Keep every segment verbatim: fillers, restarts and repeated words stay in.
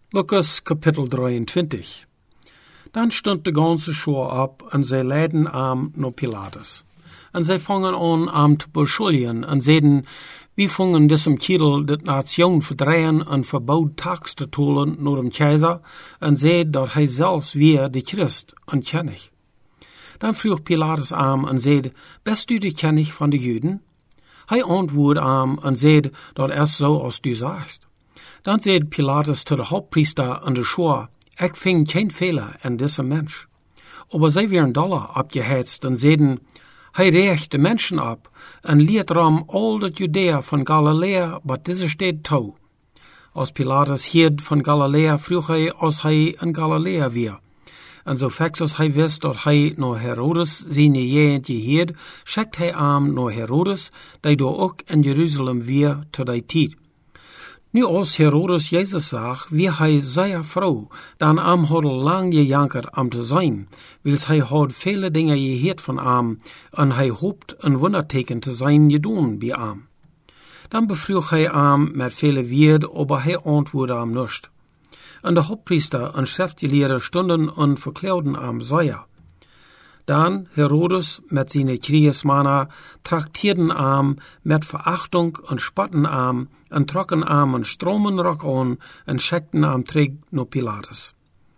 Lukas kapitel drieëntwintig. Dan stond de ganze Schar op en zij leidden aan naar Pilatus. En zij vangen aan am te beschuldigen en zeiden, wie vangen diesem Kiedel de nation verdrehen en verbood tax te tolen naar dem keizer en zei dat hij zelfs weer de Christ en kennig. Dan vroeg Pilatus aan en zei, best u de kennig van de Juden? Hij antwoordde aan en zei dat es zo als du sagst. Dan zei Pilatus te de hoofdpriester en de Schar, ik vind geen fehler in deze mens. Aber zij werden dollar opgehetst en zeiden, hij recht de mensen op en liet ram al dat Judea van Galilea wat deze stad toe. Als Pilatus hierd van Galilea vroeg hij als hij in Galilea weer. En zo fix als hij wist dat hij naar Herodes zijn jegend geheerd, schickt hij aan naar Herodes, die door ook in Jeruzalem weer te die tijd. Nu als Herodes Jezus zag, wie hij zeer vrouw, dan am had lang gejankerd am te zijn, wils hij had vele dingen geheerd van am, en hij hoopt een wonderteken te zijn gedaan bij am. Dan bevroeg hij am met vele woorden, aber hij antwoordde am nicht. En de hoofdpriester en schriftgeleerden stonden en verklaarden am zeer. Dan Herodes met zijn kriegsmannen traktierden am met verachtung en spatten am en trokken am een stromenrok aan en schickten am terug naar Pilatus.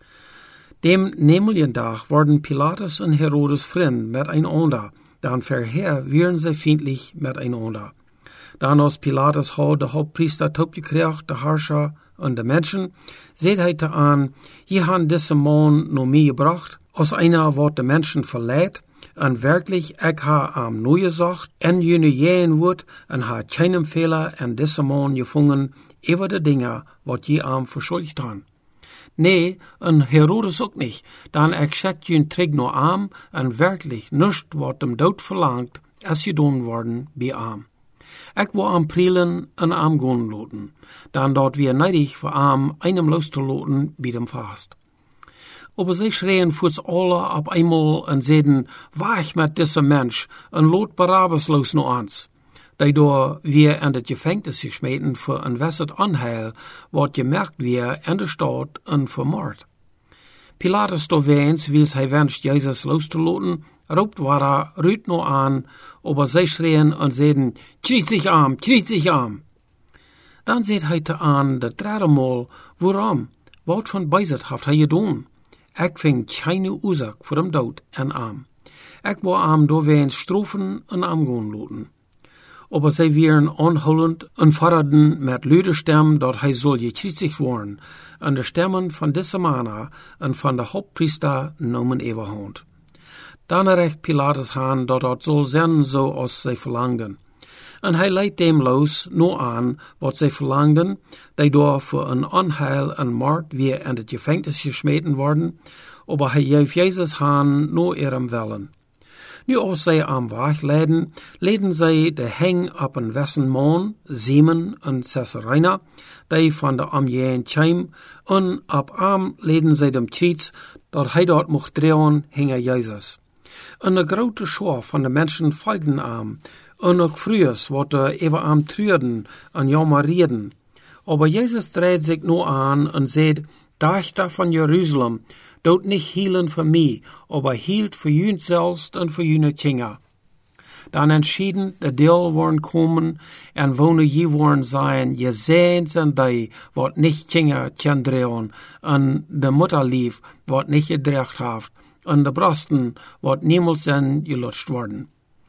Dem nemelijken dag worden Pilatus en Herodes vriend met einander, dan verheer werden zij vriendlich met einander. Dan als Pilatus had de hoofdpriester topgekriegt, de harscher en de mensen, zei hij te aan, je han deze man naar mij gebracht, als einer wordt de mensen verleidt, en werkelijk ik ha am neue zacht, en jene jeen wordt, en ha keinem Fehler en deze man gevangen, over de dingen wat je am verschuldigd han. Nee, en Herodes ook niet, dan ik schickt je terug naar am, en werkelijk nichts wordt dem dood verlangt, als je doen worden bij am. Ik wil am prielen en am gaan loten, dan dat wir neidig voor am einem los te loten bij dem vast. Aber sie schreien voets alle op einmal en zeiden, waag met deze mens, en lot Barabbas los naar ons. Daardoor wir in het gevangenis gesmeten voor een wesset onheil, wat gemerkt weer in de stad en vermoord. Pilatus doorweens, wils hij wenscht Jezus los te loten, roept Wara, ruut no aan, aber zij schreien en zeiden, kriegt zich aan, kriegt zich aan. Dan zegt hij te aan, de derde mal, waarom? Wat van bijzet heeft hij gedaan? Ik vind keine oorzaak voor hem dood en arm. Ik wil hem doorweens strofen en am gaan loten. Aber zij werden aanhoudend en forderden met luide stem dat hij zal gekruisigd worden, en de stemmen van deze mannen en van de hoofdpriester nomen overhand. Dan recht Pilatus aan dat het zal zijn zoals zij verlangden. En hij leidt dem los, no aan, wat zij verlangden, die door voor een onheil en moord weer in het gevangenis gesmeten worden, aber hij geeft Jezus aan no ihrem Willen. Nu als zij am Weg leiden, leiden zij de heng op een wessen man, Simon en Caesarina, die van de omjeen kwam, en op am leiden zij dem kriets, dat hij dort mocht drehen, hing Jezus. En de grote schar van de mensen volgden am, en ook vroeger wordt er even am treurden en jammerreden. Aber Jezus dreht zich nu aan en zegt, Dachter van Jeruzalem, doet niet hielen voor mij, aber hield voor jullie zelfs en voor jullie kinderen. Dan entschieden de deel worden komen en wonen je worden zijn, je zijn en die wat niet kinderen kan drehen, en de mutterlief wat niet gedrecht heeft, en de brasten wat niemals zijn gelutscht worden.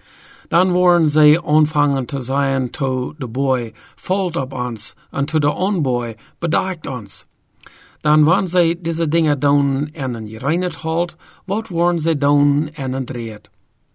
Dan worden zij aanvangen te zijn to de boy, valt op ons, en to de onboy, bedaagt ons. Dan wanneer zij deze dingen doen en een gereinigd houdt, wat worden zij doen en een dreht.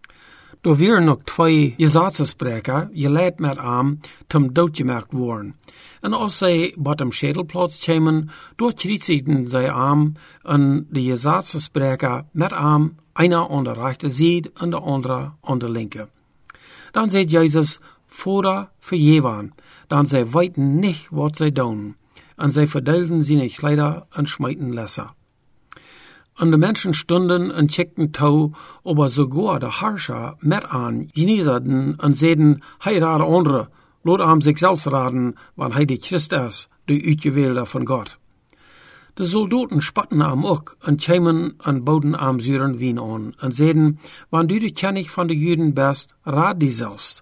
Er weer nog twee gezatzespreker, je leidt met aan, zum doodgemerkt worden. En als zij bij dem Schädelplatz komen, doorkriegten zij aan, en de gezatzespreker met aan, einer aan de rechterzijde en de andere aan de linker. Dan zei Jezus, Vater, vergeven, dan zij weten niet wat zij doen. En zij verdeelden zijn kleider en smijten lesser. En de mensen stonden en checkten toe, aber sogar de harscher met aan, genieserden en zeiden, hij rade andere, laat hem zichzelf raden, want hij de Christ is, de uitgewählte van God. De soldaten spatten am ook en kwamen en boden am zuren wien aan en zeiden, wanneer du de kennig van de Juden best, raad die zelfs.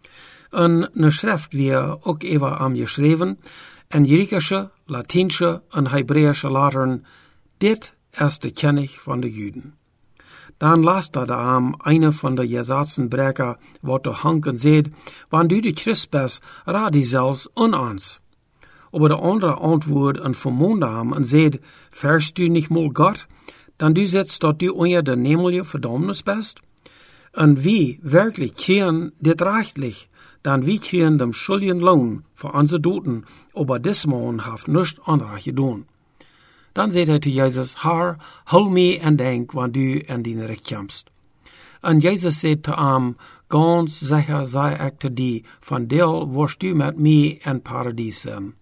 En ne schrift weer ook even am geschreven, en Griekische, Latinsche en Hebreeuwse letteren, dit is de kennig van de Juden. Dan las dat am eine van de Jesaatsenbreker, wat de hanken zeid, wanneer du de Christ best, raad die zelfs on ons. Aber de andere antwoord en vermoonde hem en zeid, verst du nicht mal Gott, dan du sitzt dat du onder de nemelige verdammnis bist? En wie wirklich kriegen dit rechtlich, dan wie kriegen dem schuldigen Lohn für unsere Doten, aber des Mann haft nichts anderes gedaan. Dan zei hij te Jezus, Herr, hol me en denk, wanneer du in die recht kommst. En Jezus zei te hem, ganz sicher zei ik te die, van deel wirst du met mij in paradies zijn.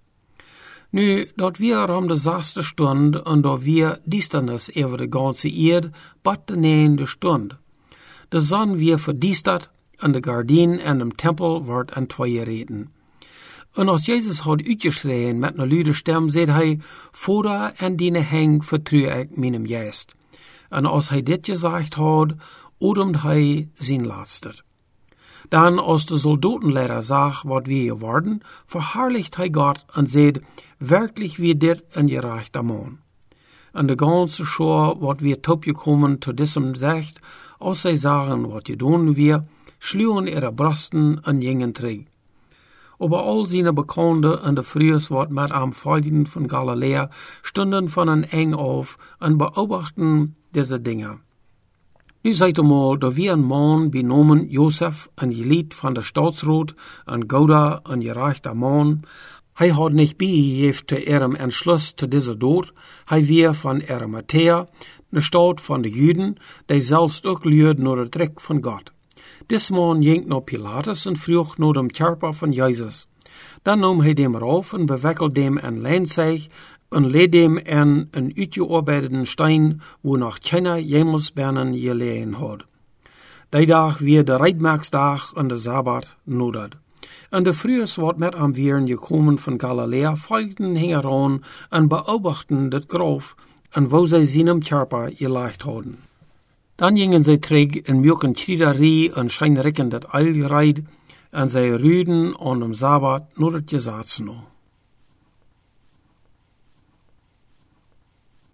Nu, dat wir om de zesde stund en dat wir diestenis over de ganze eerd, bat de negende stund. De zon weer verdiestert en de gardien en de tempel wordt in tweeën reten. En als Jezus had uitgeschreven met een luide stem, zei hij, Vader, en diene heng vertrouw ik mijn geest. En als hij dit gezegd had, odemt hij zijn laatste. Dan, als de soldatenleider zag wat we geworden, verherrlicht hij God en zei, werkelijk wie dit een gerechter man. En de ganze Schar, wat wir topgekommen zu diesem zegt, als zij zagen wat gedaan wir, schlugen ihre Brasten en gingen terug. Aber all seine Bekannte en de Frühs wat met am Folgen von Galiläa stunden von een eng auf en beobachten diese Dinge. Nu seid mal, da wir ein Mann benomen Josef, ein Gelied von der Staatsrat, ein Gouda, ein gerechter Mann. Hij had nicht bijgegeven te ihrem Entschluss zu dieser Dood. Hij weer von Arimathea, ne Stadt von de Juden, die selbst ook luid naar de trek von Gott. Dis man ging naar Pilatus en vroeg naar dem Körper von Jesus. Dan nam hij dem rauf en bewikkelde dem in Leinzeug en leed dem in een uitgearbeiteten steen, wo nog keiner jemals binnen gelegen had. Die dag weer de Rijtmerksdag en de Sabbat nodig. En de Frühs wat met am Vieren gekommen von Galiläa folgten hingeran en beobachten het Graf en wo zij seinem Körper gelegt hadden. Dan gingen zij terug in mjuken Kriederie en scheinrekken dat Eilgereid en zij rüden an dem Sabbat nur het Gesetz noch.